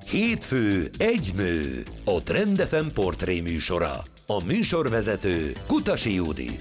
Hétfő egy nő, a Trend FM portré műsora. A műsorvezető Kutasi Judit.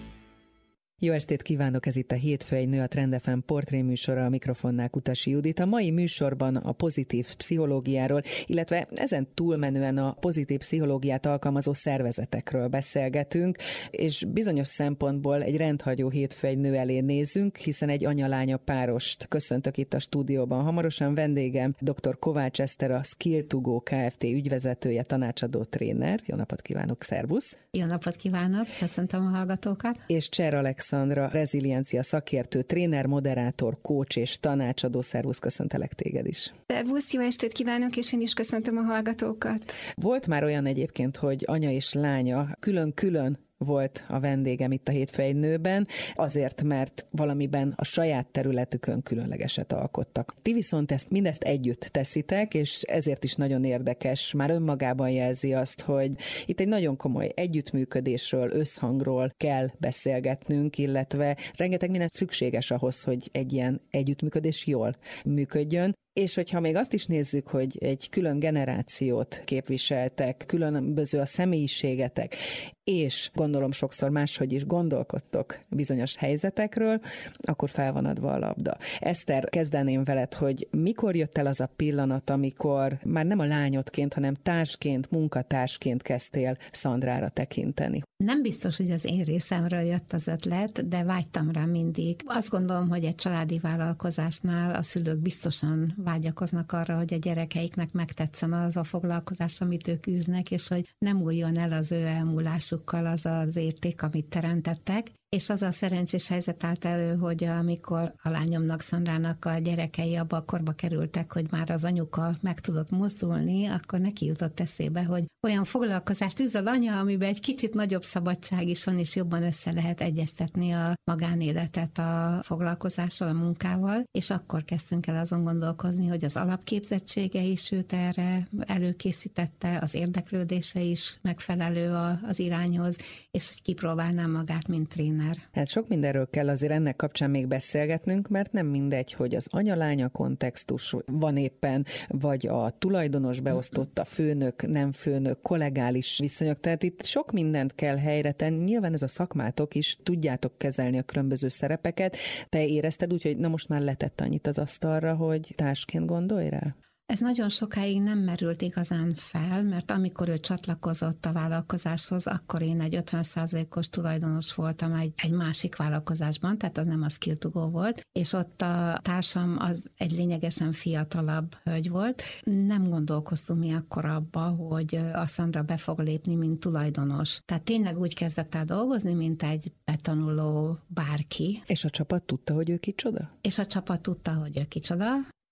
Jó estét kívánok, ez itt a Hétfő egy nő, a Trend FM portré műsora, a mikrofonnál Kutasi Judit. A mai műsorban a pozitív pszichológiáról, illetve ezen túlmenően a pozitív pszichológiát alkalmazó szervezetekről beszélgetünk, és bizonyos szempontból egy rendhagyó hétfő egy nő elé nézünk, hiszen egy anya-lánya párost köszöntök itt a stúdióban. Hamarosan vendégem dr. Kovács Eszter, a Skill2Go Kft. Ügyvezetője, tanácsadó tréner. Jó napot kívánok, szervusz! Jó napot kívánok, köszöntöm a hallgatókat! És Cser Alexandra, reziliencia szakértő, tréner, moderátor, coach és tanácsadó. Szervusz, köszöntelek téged is. Szervusz, jó estét kívánok, és én is köszöntöm a hallgatókat. Volt már olyan egyébként, hogy anya és lánya külön-külön volt a vendégem itt a Hétfő egy nőben, azért, mert valamiben a saját területükön különlegeset alkottak. Ti viszont mindezt együtt teszitek, és ezért is nagyon érdekes, már önmagában jelzi azt, hogy itt egy nagyon komoly együttműködésről, összhangról kell beszélgetnünk, illetve rengeteg minden szükséges ahhoz, hogy egy ilyen együttműködés jól működjön. És hogyha még azt is nézzük, hogy egy külön generációt képviseltek, különböző a személyiségetek, és gondolom sokszor máshogy is gondolkodtok bizonyos helyzetekről, akkor fel van adva a labda. Eszter, kezdeném veled, hogy mikor jött el az a pillanat, amikor már nem a lányodként, hanem társként, munkatársként kezdtél Szandrára tekinteni? Nem biztos, hogy az én részemről jött az ötlet, de vágytam rá mindig. Azt gondolom, hogy egy családi vállalkozásnál a szülők biztosan vágyakoznak arra, hogy a gyerekeiknek megtetszen az a foglalkozás, amit ők űznek, és hogy nem múljon el az ő elmúlásukkal az az érték, amit teremtettek. És az a szerencsés helyzet állt elő, hogy amikor a lányomnak, Szandrának a gyerekei abba a korba kerültek, hogy már az anyuka meg tudott mozdulni, akkor neki jutott eszébe, hogy olyan foglalkozást űz az anya, amiben egy kicsit nagyobb szabadság is van, és jobban össze lehet egyeztetni a magánéletet a foglalkozással, a munkával, és akkor kezdtünk el azon gondolkozni, hogy az alapképzettsége is őt erre előkészítette, az érdeklődése is megfelelő az irányhoz, és hogy kipróbálná magát, mint tréner. Hát sok mindenről kell azért ennek kapcsán még beszélgetnünk, mert nem mindegy, hogy az anya-lánya kontextus van éppen, vagy a tulajdonos beosztott, a főnök, nem főnök, kollegális viszonyok, tehát itt sok mindent kell helyre tenni. Nyilván ez a szakmátok is, tudjátok kezelni a különböző szerepeket. Te érezted úgy, hogy na most már letett annyit az asztalra, hogy társként gondolj rá? Ez nagyon sokáig nem merült igazán fel, mert amikor ő csatlakozott a vállalkozáshoz, akkor én egy 50%-os tulajdonos voltam egy másik vállalkozásban, tehát az nem a Skill2Go volt, és ott a társam az egy lényegesen fiatalabb hölgy volt. Nem gondolkoztunk mi akkor abba, hogy a Szandra be fog lépni, mint tulajdonos. Tehát tényleg úgy kezdett el dolgozni, mint egy betanuló bárki. És a csapat tudta, hogy ő kicsoda? És a csapat tudta, hogy ő kicsoda.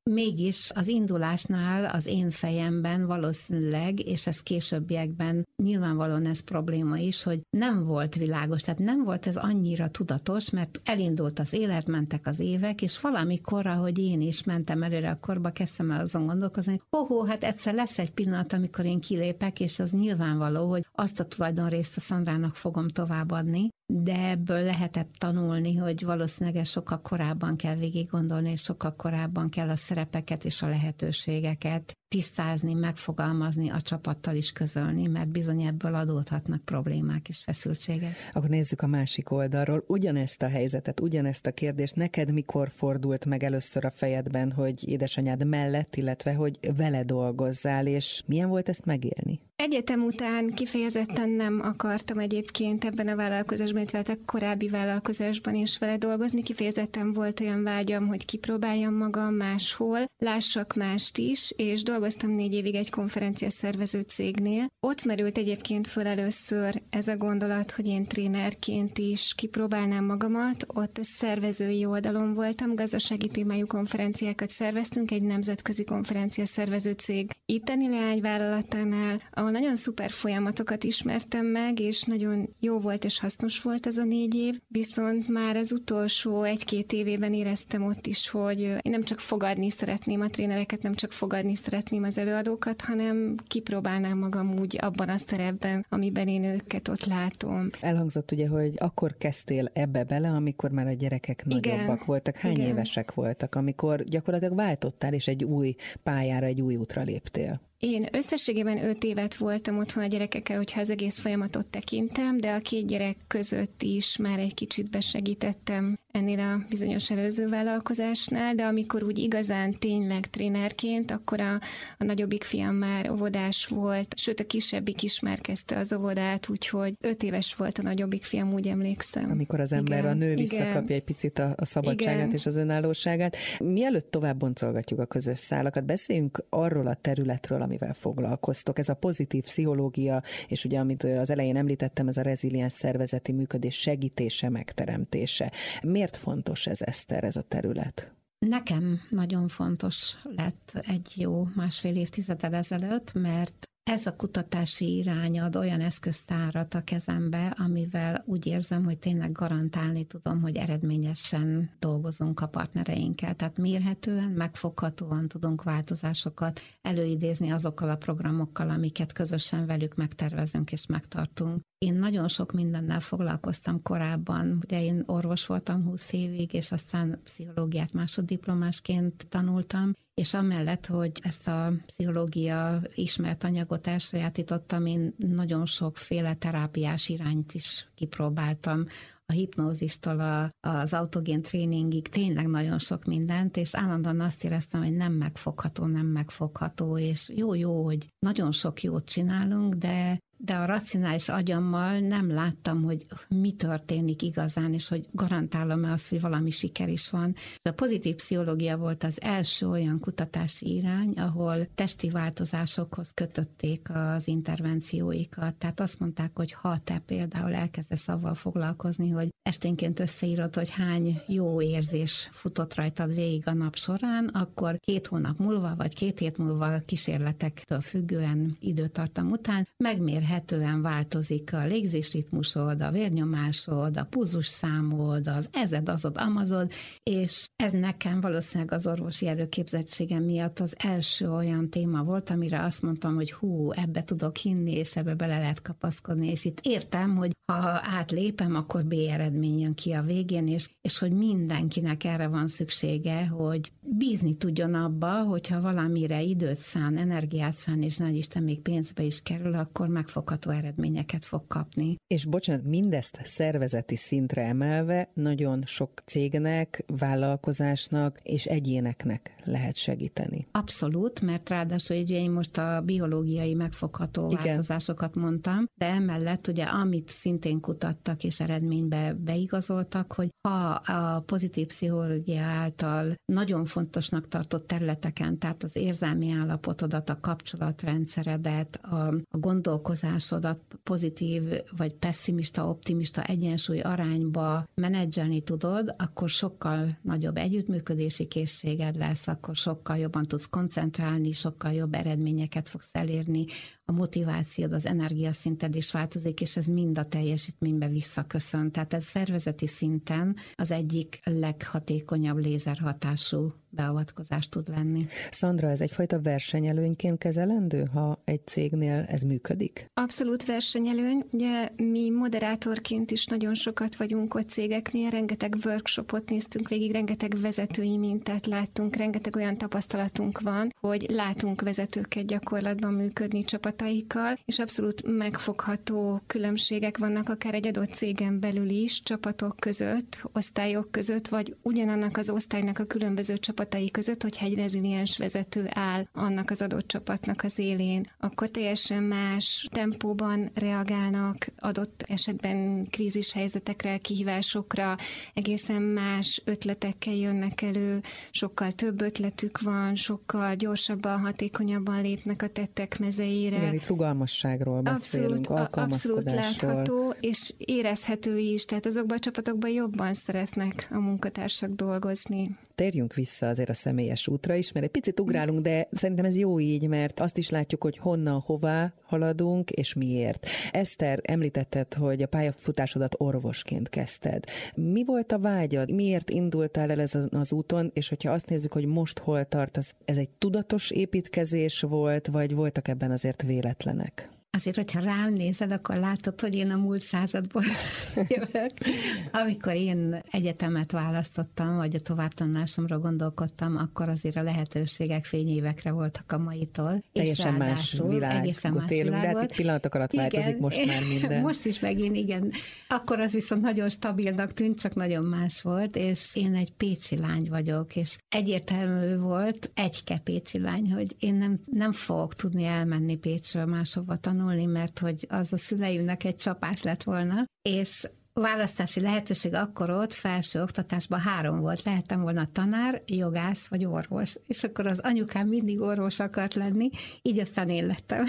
Mégis az indulásnál az én fejemben valószínűleg, és ez későbbiekben nyilvánvalóan ez probléma is, hogy nem volt világos, tehát nem volt ez annyira tudatos, mert elindult az élet, mentek az évek, és valamikor, ahogy én is mentem előre a korba, kezdtem el azon gondolkozni, hogy hát egyszer lesz egy pillanat, amikor én kilépek, és az nyilvánvaló, hogy azt a tulajdonrészt a Szandrának fogom továbbadni, de ebből lehetett tanulni, hogy valószínűleg sokkal korábban kell végig gondolni, és sokkal korábban kell a szerepeket és a lehetőségeket tisztázni, megfogalmazni, a csapattal is közölni, mert bizony ebből adódhatnak problémák és feszültségek. Akkor nézzük a másik oldalról. Ugyanezt a helyzetet, ugyanezt a kérdést neked mikor fordult meg először a fejedben, hogy édesanyád mellett, illetve hogy vele dolgozzál, és milyen volt ezt megélni? Egyetem után kifejezetten nem akartam egyébként ebben a vállalkozásban, illetve a korábbi vállalkozásban is vele dolgozni. Kifejezetten volt olyan vágyam, hogy kipróbáljam magam máshol, lássak mást is, és dolgoztam 4 évig egy konferenciaszervező cégnél. Ott merült egyébként föl először ez a gondolat, hogy én trénerként is kipróbálnám magamat. Ott a szervezői oldalon voltam, gazdasági témájú konferenciákat szerveztünk, egy nemzetközi konferenciaszervező cég itteni leányvállalatánál, ahol ahol nagyon szuper folyamatokat ismertem meg, és nagyon jó volt és hasznos volt ez a 4 év, viszont már az utolsó 1-2 évében éreztem ott is, hogy én nem csak fogadni szeretném a trénereket, nem csak fogadni szeretném az előadókat, hanem kipróbálnám magam úgy abban a szerepben, amiben én őket ott látom. Elhangzott ugye, hogy akkor kezdtél ebbe bele, amikor már a gyerekek nagyobbak voltak. Hány évesek voltak, amikor gyakorlatilag váltottál, és egy új pályára, egy új útra léptél? Én összességében 5 évet voltam otthon a gyerekekkel, hogyha az egész folyamatot tekintem, de a 2 gyerek között is már egy kicsit besegítettem ennél a bizonyos előző vállalkozásnál, de amikor úgy igazán tényleg trénerként, akkor a nagyobbik fiam már óvodás volt, sőt a kisebbik is már kezdte az óvodát, úgyhogy 5 éves volt a nagyobbik fiam, úgy emlékszem. Amikor az ember, a nő visszakapja egy picit a szabadságát és az önállóságát. Mielőtt tovább boncolgatjuk a közös szálakat, beszéljünk arról a területről, amivel foglalkoztok. Ez a pozitív pszichológia, és ugye amit az elején említettem, ez a reziliens szervezeti működés segítése, megteremtése. Miért fontos ez, Eszter, ez a terület? Nekem nagyon fontos lett egy jó 1,5 évtizeddel ezelőtt, mert ez a kutatási irány ad olyan eszköztárat a kezembe, amivel úgy érzem, hogy tényleg garantálni tudom, hogy eredményesen dolgozunk a partnereinkkel. Tehát mérhetően, megfoghatóan tudunk változásokat előidézni azokkal a programokkal, amiket közösen velük megtervezünk és megtartunk. Én nagyon sok mindennel foglalkoztam korábban. Ugye én orvos voltam 20 évig, és aztán pszichológiát másoddiplomásként tanultam, és amellett, hogy ezt a pszichológia ismert anyagot elsajátítottam, én nagyon sokféle terápiás irányt is kipróbáltam. A hipnózistól az autogén tréningig tényleg nagyon sok mindent, és állandóan azt éreztem, hogy nem megfogható, és jó, hogy nagyon sok jót csinálunk, de a racionális agyammal nem láttam, hogy mi történik igazán, és hogy garantálom-e azt, hogy valami siker is van. A pozitív pszichológia volt az első olyan kutatási irány, ahol testi változásokhoz kötötték az intervencióikat. Tehát azt mondták, hogy ha te például elkezdesz avval foglalkozni, hogy esténként összeírod, hogy hány jó érzés futott rajtad végig a nap során, akkor 2 hónap múlva, vagy 2 hét múlva kísérletektől függően időtartam után megmérhetően változik a légzésritmusod, a vérnyomásod, a pulzusszámod, az ezed, azod, amazod, és ez nekem valószínűleg az orvosi előképzettségem miatt az első olyan téma volt, amire azt mondtam, hogy ebbe tudok hinni, és ebbe bele lehet kapaszkodni, és itt értem, hogy ha átlépem, akkor B eredmény jön ki a végén, és hogy mindenkinek erre van szüksége, hogy bízni tudjon abba, hogyha valamire időt szán, energiát szán, és nagy Isten még pénzbe is kerül, akkor megfogható eredményeket fog kapni. És bocsánat, mindezt szervezeti szintre emelve nagyon sok cégnek, vállalkozásnak és egyéneknek lehet segíteni. Abszolút, mert ráadásul ugye én most a biológiai megfogható változásokat mondtam, de emellett ugye amit szintén kutattak és eredménybe beigazoltak, hogy ha a pozitív pszichológia által nagyon fontosnak tartott területeken, tehát az érzelmi állapotodat, a kapcsolatrendszeredet, a gondolkozásodat pozitív vagy pesszimista, optimista egyensúly arányba menedzselni tudod, akkor sokkal nagyobb együttműködési készséged lesz, akkor sokkal jobban tudsz koncentrálni, sokkal jobb eredményeket fogsz elérni, a motivációd, az energiaszinted is változik, és ez mind a teljesítménybe visszaköszön. Tehát ez szervezeti szinten az egyik leghatékonyabb lézerhatású beavatkozás tud lenni. Szandra, ez egyfajta versenyelőnyként kezelendő, ha egy cégnél ez működik? Abszolút versenyelőny. Ugye mi moderátorként is nagyon sokat vagyunk ott cégeknél, rengeteg workshopot néztünk végig, rengeteg vezetői mintát láttunk, rengeteg olyan tapasztalatunk van, hogy látunk vezetőket gyakorlatban működni csapataikkal, és abszolút megfogható különbségek vannak akár egy adott cégen belül is, csapatok között, osztályok között, vagy ugyanannak az osztálynak a különböző csapatai között, hogyha egy reziliens vezető áll annak az adott csapatnak az élén, akkor teljesen más tempóban reagálnak adott esetben krízis helyzetekre, kihívásokra, egészen más ötletekkel jönnek elő, sokkal több ötletük van, sokkal gyorsabban, hatékonyabban lépnek a tettek mezeire. Igen, itt rugalmasságról beszélünk, alkalmazkodásról. Abszolút látható, és érezhető is, tehát azokban a csapatokban jobban szeretnek a munkatársak dolgozni. térjünk vissza azért a személyes útra is, mert egy picit ugrálunk, de szerintem ez jó így, mert azt is látjuk, hogy honnan, hová haladunk, és miért. Eszter, említetted, hogy a pályafutásodat orvosként kezdted. Mi volt a vágyad? Miért indultál el ezen az úton, és hogyha azt nézzük, hogy most hol tartasz, ez egy tudatos építkezés volt, vagy voltak ebben azért véletlenek? Azért, hogyha rám nézed, akkor látod, hogy én a múlt századból jövök. Amikor én egyetemet választottam, vagy a továbbtanulásomra gondolkodtam, akkor azért a lehetőségek fényévekre voltak a maitól. Teljesen más világot élünk, de hát itt pillanatok alatt változik most már minden. Most is megint, igen. Akkor az viszont nagyon stabilnak tűnt, csak nagyon más volt, és én egy pécsi lány vagyok, és egyértelmű volt, egyke pécsi lány, hogy én nem fogok tudni elmenni Pécsről máshova tanulni, mert hogy az a szüleimnek egy csapás lett volna, és választási lehetőség akkor ott felső oktatásban 3 volt. Lehettem volna tanár, jogász vagy orvos. És akkor az anyukám mindig orvos akart lenni, így aztán én lettem.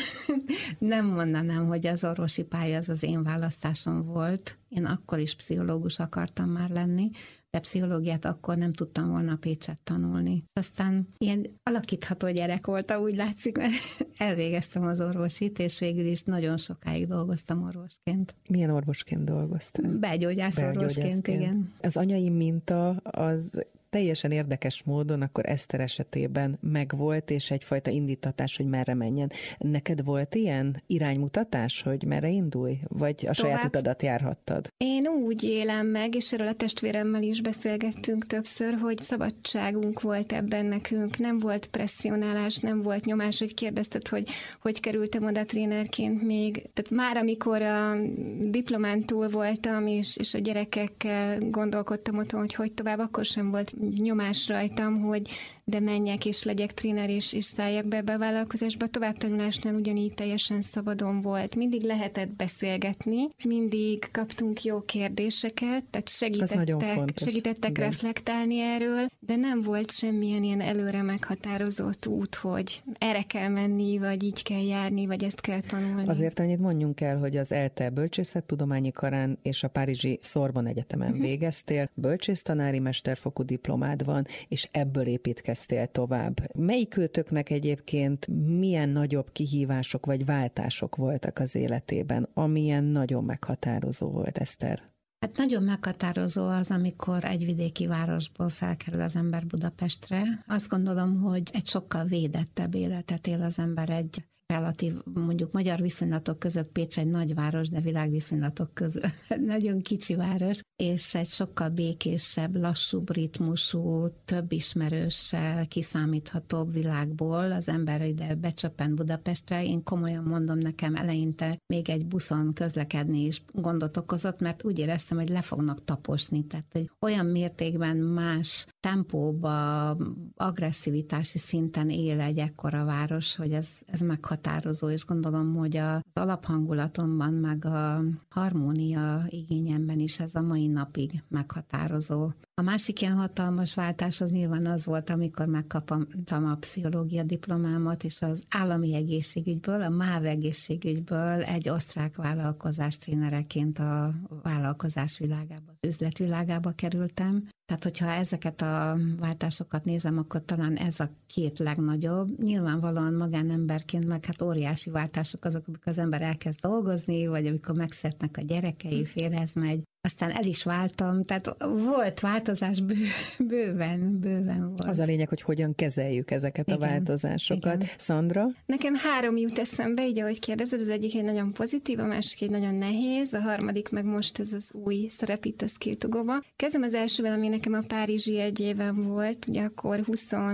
Nem mondanám, hogy az orvosi pálya az én választásom volt. Én akkor is pszichológus akartam már lenni, de pszichológiát akkor nem tudtam volna Pécset tanulni. Aztán ilyen alakítható gyerek voltam, úgy látszik, mert elvégeztem az orvosit, és végül is nagyon sokáig dolgoztam orvosként. Milyen orvosként dolgoztál? Belgyógyász orvosként, igen. Az anyai minta az teljesen érdekes módon akkor Eszter esetében megvolt, és egyfajta indítatás, hogy merre menjen. Neked volt ilyen iránymutatás, hogy merre indulj? Vagy a saját utadat járhattad? Én úgy élem meg, és erről a testvéremmel is beszélgettünk többször, hogy szabadságunk volt ebben nekünk. Nem volt presszionálás, nem volt nyomás, hogy kérdezted, hogy kerültem oda trénerként még. Tehát már amikor a diplomán túl voltam, és a gyerekekkel gondolkodtam otthon, hogy tovább, akkor sem volt nyomás rajtam, hogy de menjek és legyek tréner, és szálljak be ebbe a vállalkozásba. Továbbtanulásnál ugyanígy teljesen szabadon volt. Mindig lehetett beszélgetni, mindig kaptunk jó kérdéseket, tehát segítettek reflektálni erről, de nem volt semmilyen ilyen előre meghatározott út, hogy erre kell menni, vagy így kell járni, vagy ezt kell tanulni. Azért annyit mondjunk el, hogy az ELTE bölcsészettudományi karán és a párizsi Sorbonne Egyetemen végeztél, bölcsésztanári mesterfokú diplomád van, és ebből építkeztél tovább. Melyikőtöknek egyébként milyen nagyobb kihívások vagy váltások voltak az életében, amilyen nagyon meghatározó volt, Eszter? Hát nagyon meghatározó az, amikor egy vidéki városból felkerül az ember Budapestre. Azt gondolom, hogy egy sokkal védettebb életet él az ember egy relatív, mondjuk magyar viszonylatok között Pécs egy nagyváros, de világviszonylatok között nagyon kicsi város, és egy sokkal békésebb, lassúbb ritmusú, több ismerőssel, kiszámíthatóbb világból az ember ide becsöppent Budapestre. Én komolyan mondom, nekem eleinte még egy buszon közlekedni is gondot okozott, mert úgy éreztem, hogy le fognak taposni. Tehát, hogy olyan mértékben más tempóba, agresszivitási szinten él egy ekkora város, hogy ez meghatározó, és gondolom, hogy az alaphangulatomban, meg a harmónia igényemben is ez a mai napig meghatározó. A másik ilyen hatalmas váltás az nyilván az volt, amikor megkaptam a pszichológia diplomámat, és az állami egészségügyből, a MÁV egészségügyből egy osztrák vállalkozás trénereként a vállalkozás világába, az üzletvilágába kerültem. Tehát, hogyha ezeket a váltásokat nézem, akkor talán ez a 2 legnagyobb. Nyilvánvalóan magánemberként, meg hát óriási váltások azok, amikor az ember elkezd dolgozni, vagy amikor megszületnek a gyerekei, férjhez megy. Aztán el is váltam, tehát volt változás, bőven volt. Az a lényeg, hogy hogyan kezeljük ezeket a változásokat. Igen. Szandra? Nekem 3 jut eszembe, így ahogy kérdezed, az egyik egy nagyon pozitív, a másik egy nagyon nehéz, a harmadik meg most ez az új szerep itt a Skill to Go-ba. Kezdem az elsővel, ami nekem a párizsi 1 évem volt, ugye akkor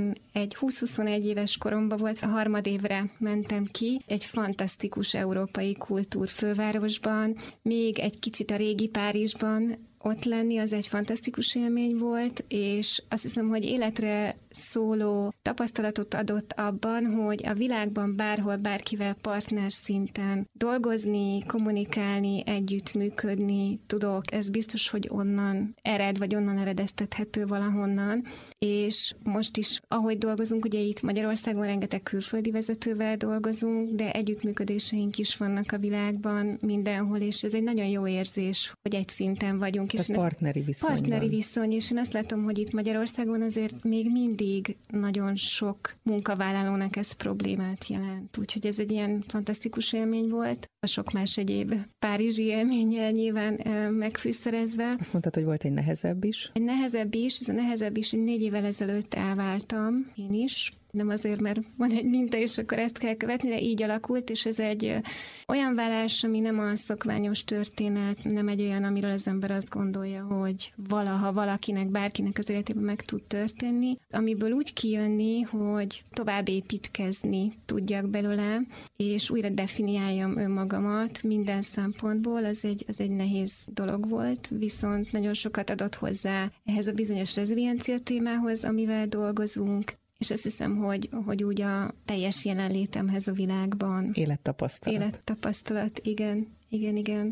20-21 éves koromban volt, a harmadévre mentem ki, egy fantasztikus európai kultúrfővárosban, még egy kicsit a régi Párizsban ott lenni, az egy fantasztikus élmény volt, és azt hiszem, hogy életre szóló tapasztalatot adott abban, hogy a világban bárhol, bárkivel partner szinten dolgozni, kommunikálni, együttműködni tudok. Ez biztos, hogy onnan ered, vagy onnan eredeztethető valahonnan. És most is, ahogy dolgozunk, ugye itt Magyarországon rengeteg külföldi vezetővel dolgozunk, de együttműködéseink is vannak a világban mindenhol, és ez egy nagyon jó érzés, hogy egy szinten vagyunk. Tehát partneri viszony. Partneri viszony, és én azt látom, hogy itt Magyarországon azért még mindig nagyon sok munkavállalónak ez problémát jelent. Úgyhogy ez egy ilyen fantasztikus élmény volt, a sok más egyéb párizsi élménnyel nyilván megfűszerezve. Azt mondtad, hogy volt egy nehezebb is? Egy nehezebb is, ez a nehezebb is, 4 évvel ezelőtt elváltam én is, nem azért, mert van egy minta, és akkor ezt kell követni, de így alakult, és ez egy olyan válás, ami nem a szokványos történet, nem egy olyan, amiről az ember azt gondolja, hogy valaha valakinek, bárkinek az életében meg tud történni, amiből úgy kijönni, hogy tovább építkezni tudjak belőle, és újra definiáljam önmagamat minden szempontból, az egy nehéz dolog volt, viszont nagyon sokat adott hozzá ehhez a bizonyos reziliencia témához, amivel dolgozunk, és azt hiszem, hogy úgy a teljes jelenlétemhez a világban. Élettapasztalat, igen.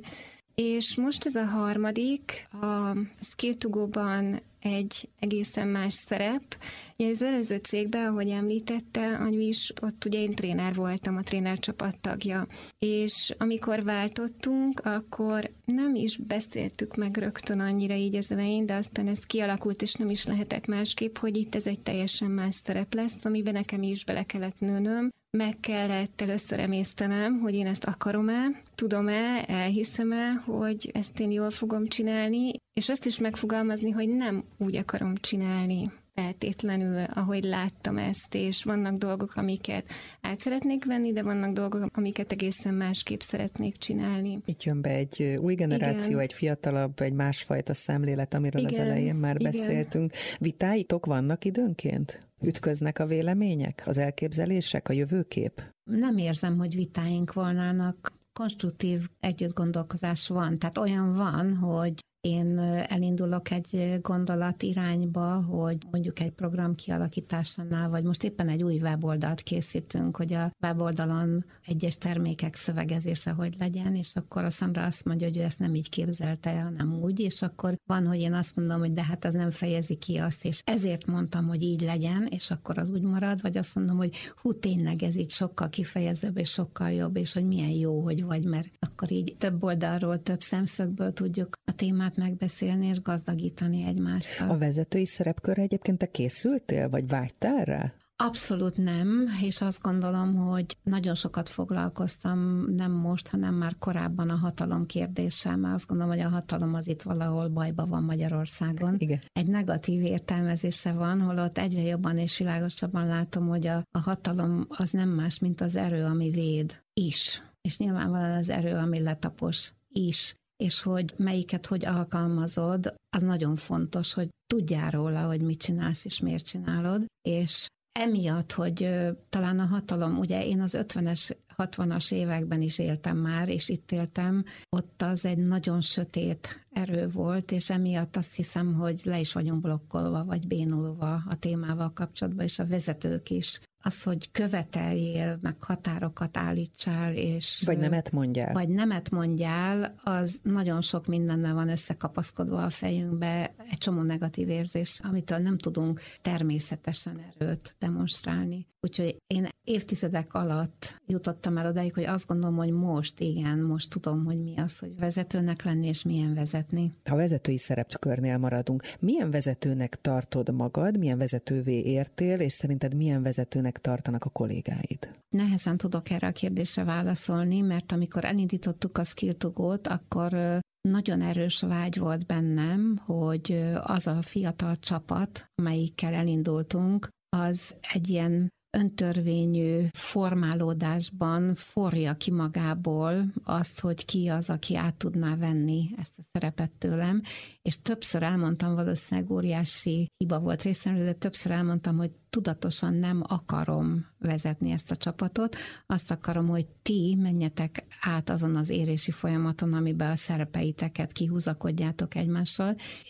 És most ez a harmadik, a Skill2Go-ban egy egészen más szerep. Ugye az előző cégben, ahogy említette Anyu is, ott ugye én tréner voltam, a trénercsapat tagja. És amikor váltottunk, akkor nem is beszéltük meg rögtön annyira így az elején, de aztán ez kialakult, és nem is lehetett másképp, hogy itt ez egy teljesen más szerep lesz, amiben nekem is bele kellett nőnöm. Meg kellett először emésztenem, hogy én ezt akarom-e, tudom-e, elhiszem-e, hogy ezt én jól fogom csinálni, és azt is megfogalmazni, hogy nem úgy akarom csinálni feltétlenül, ahogy láttam ezt, és vannak dolgok, amiket át szeretnék venni, de vannak dolgok, amiket egészen másképp szeretnék csinálni. Itt jön be egy új generáció, igen. Egy fiatalabb, egy másfajta szemlélet, amiről igen, az elején már igen. beszéltünk. Vitáitok vannak időnként? Ütköznek a vélemények, az elképzelések, a jövőkép? Nem érzem, hogy vitáink volnának. Konstruktív együttgondolkozás van. Tehát olyan van, hogy én elindulok egy gondolat irányba, hogy mondjuk egy program kialakításánál, vagy most éppen egy új weboldalt készítünk, hogy a weboldalon egyes termékek szövegezése hogy legyen, és akkor a Szandra azt mondja, hogy ő ezt nem így képzelte, hanem úgy, és akkor van, hogy én azt mondom, hogy de hát az nem fejezi ki azt, és ezért mondtam, hogy így legyen, és akkor az úgy marad, vagy azt mondom, hogy tényleg ez így sokkal kifejezőbb, és sokkal jobb, és hogy milyen jó, hogy vagy, mert akkor így több oldalról, több szemszögből tudjuk a témát megbeszélni és gazdagítani egymástól. A vezetői szerepkörre egyébként te készültél, vagy vágytál rá? Abszolút nem, és azt gondolom, hogy nagyon sokat foglalkoztam, nem most, hanem már korábban a hatalom kérdéssel, mert azt gondolom, hogy a hatalom az itt valahol bajba van Magyarországon. Igen. Egy negatív értelmezése van, holott egyre jobban és világosabban látom, hogy a hatalom az nem más, mint az erő, ami véd is. És nyilvánvalóan az erő, ami letapos is. És hogy melyiket hogy alkalmazod, az nagyon fontos, hogy tudjál róla, hogy mit csinálsz és miért csinálod, és emiatt, hogy talán a hatalom, ugye én az 50-es, 60-as években is éltem már, és itt éltem, ott az egy nagyon sötét erő volt, és emiatt azt hiszem, hogy le is vagyunk blokkolva, vagy bénulva a témával kapcsolatban, és a vezetők is. Az, hogy követeljél, meg határokat állítsál, és... Vagy nemet mondjál. Vagy nemet mondjál, az nagyon sok mindennel van összekapaszkodva a fejünkbe, egy csomó negatív érzés, amitől nem tudunk természetesen erőt demonstrálni. Úgyhogy én évtizedek alatt jutottam el odáig, hogy azt gondolom, hogy most tudom, hogy mi az, hogy vezetőnek lenni, és milyen vezetni. Ha vezetői szerepkörnél maradunk, milyen vezetőnek tartod magad, milyen vezetővé értél, és szerinted milyen vezetőnek tartanak a kollégáid? Nehezen tudok erre a kérdésre válaszolni, mert amikor elindítottuk a Skill2Go-t, akkor nagyon erős vágy volt bennem, hogy az a fiatal csapat, amelyikkel elindultunk, az egy ilyen öntörvényű formálódásban forja ki magából azt, hogy ki az, aki át tudná venni ezt a szerepet tőlem, és többször elmondtam, valószínűleg óriási hiba volt részemről, de többször elmondtam, hogy tudatosan nem akarom vezetni ezt a csapatot, azt akarom, hogy ti menjetek át azon az érési folyamaton, amiben a szerepeiteket kihúzakodjátok egymással, és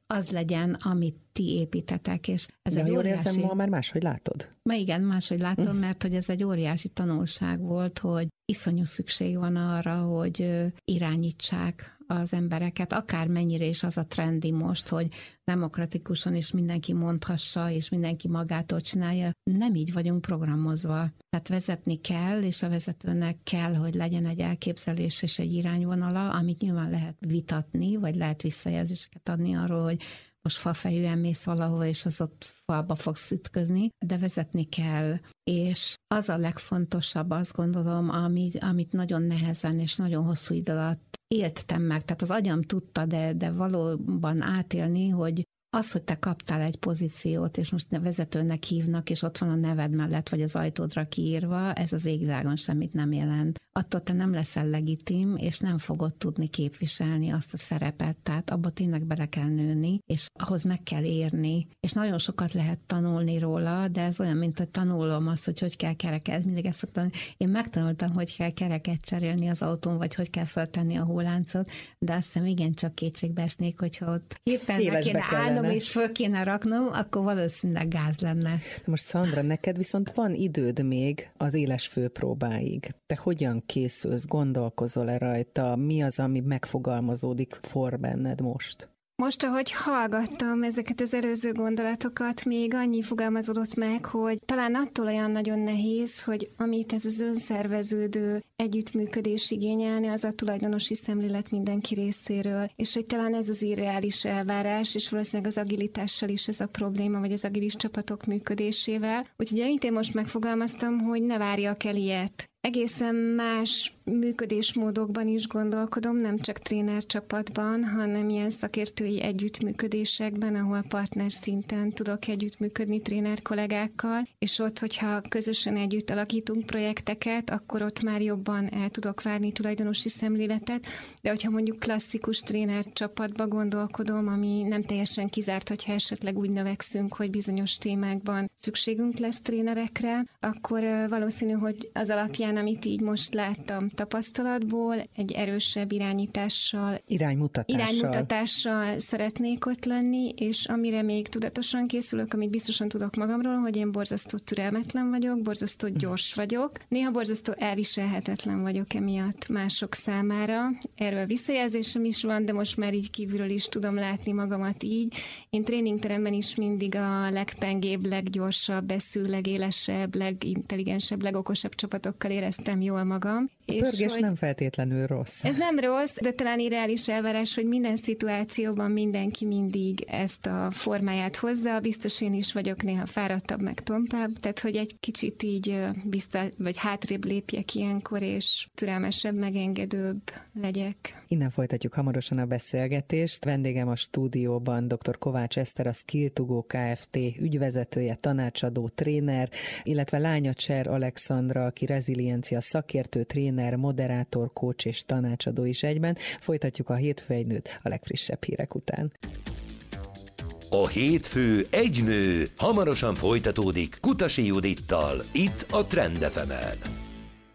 az legyen, amit ti építetek. És ez de jól érzem, ma már máshogy látod? Ma igen, máshogy látom, mert hogy ez egy óriási tanulság volt, hogy iszonyú szükség van arra, hogy irányítsák az embereket, akármennyire is az a trendi most, hogy demokratikusan is mindenki mondhassa, és mindenki magától csinálja. Nem így vagyunk programozva. Tehát vezetni kell, és a vezetőnek kell, hogy legyen egy elképzelés és egy irányvonala, amit nyilván lehet vitatni, vagy lehet visszajelzéseket adni arról, hogy most fafejűen mész valahol, és az ott falba fogsz ütközni, de vezetni kell. És az a legfontosabb, azt gondolom, amit nagyon nehezen és nagyon hosszú idő alatt éltem meg. Tehát az agyam tudta, de valóban átélni, hogy az, hogy te kaptál egy pozíciót, és most vezetőnek hívnak, és ott van a neved mellett, vagy az ajtódra kiírva, ez az égvilágon semmit nem jelent. Attól te nem leszel legitim, és nem fogod tudni képviselni azt a szerepet, tehát abba tényleg bele kell nőni, és ahhoz meg kell érni, és nagyon sokat lehet tanulni róla, de ez olyan, mint hogy tanulom azt, hogy kell kereket, mindig ezt szoktam, én megtanultam, hogy kell kereket cserélni az autón, vagy hogy kell feltenni a hóláncot, de aztán igencsak kétségbe esnék, hogyha ott hirtelen kéne állnom, és föl kéne raknom, akkor valószínűleg gáz lenne. De most Szandra, neked viszont van időd még az éles főpróbáig. Te hogyan készülsz, gondolkozol-e rajta? Mi az, ami megfogalmazódik for benned most? Most, ahogy hallgattam ezeket az előző gondolatokat, még annyi fogalmazódott meg, hogy talán attól olyan nagyon nehéz, hogy amit ez az önszerveződő együttműködés igényelne, az a tulajdonosi szemlélet mindenki részéről, és hogy talán ez az irreális elvárás, és valószínűleg az agilitással is ez a probléma, vagy az agilis csapatok működésével. Úgyhogy amit én most megfogalmaztam, hogy ne várjak el ilyet. Egészen más működésmódokban is gondolkodom, nem csak trénercsapatban, hanem ilyen szakértői együttműködésekben, ahol partner szinten tudok együttműködni tréner kollégákkal, és ott, hogyha közösen együtt alakítunk projekteket, akkor ott már jobban el tudok várni tulajdonosi szemléletet, de hogyha mondjuk klasszikus trénercsapatba gondolkodom, ami nem teljesen kizárt, hogyha esetleg úgy növekszünk, hogy bizonyos témákban szükségünk lesz trénerekre, akkor valószínű, hogy az alapján, amit így most láttam tapasztalatból, egy erősebb iránymutatással szeretnék ott lenni, és amire még tudatosan készülök, amit biztosan tudok magamról, hogy én borzasztó türelmetlen vagyok, borzasztó gyors vagyok, néha borzasztó elviselhetetlen vagyok emiatt mások számára. Erről visszajelzésem is van, de most már így kívülről is tudom látni magamat így. Én tréningteremben is mindig a legpengébb, leggyorsabb, beszél, legélesebb, legintelligensebb, legokosabb csapatokkal éreztem jól magam. A pörgés nem feltétlenül rossz. Ez nem rossz, de talán irreális elvárás, hogy minden szituációban mindenki mindig ezt a formáját hozza. Biztos én is vagyok néha fáradtabb, meg tompább, tehát hogy egy kicsit így vagy hátrébb lépjek ilyenkor, és türelmesebb, megengedőbb legyek. Innen folytatjuk hamarosan a beszélgetést. Vendégem a stúdióban dr. Kovács Eszter, a Skill2Go Kft. Ügyvezetője, tanácsadó, tréner, illetve lánya Cser Alexandra, aki reziliencia szakértő, tréner, moderátor, coach és tanácsadó is egyben. Folytatjuk a Hétfő egy nőt a legfrissebb hírek után. A Hétfő egy nő hamarosan folytatódik Kutasi Judittal, itt a Trend FM-en.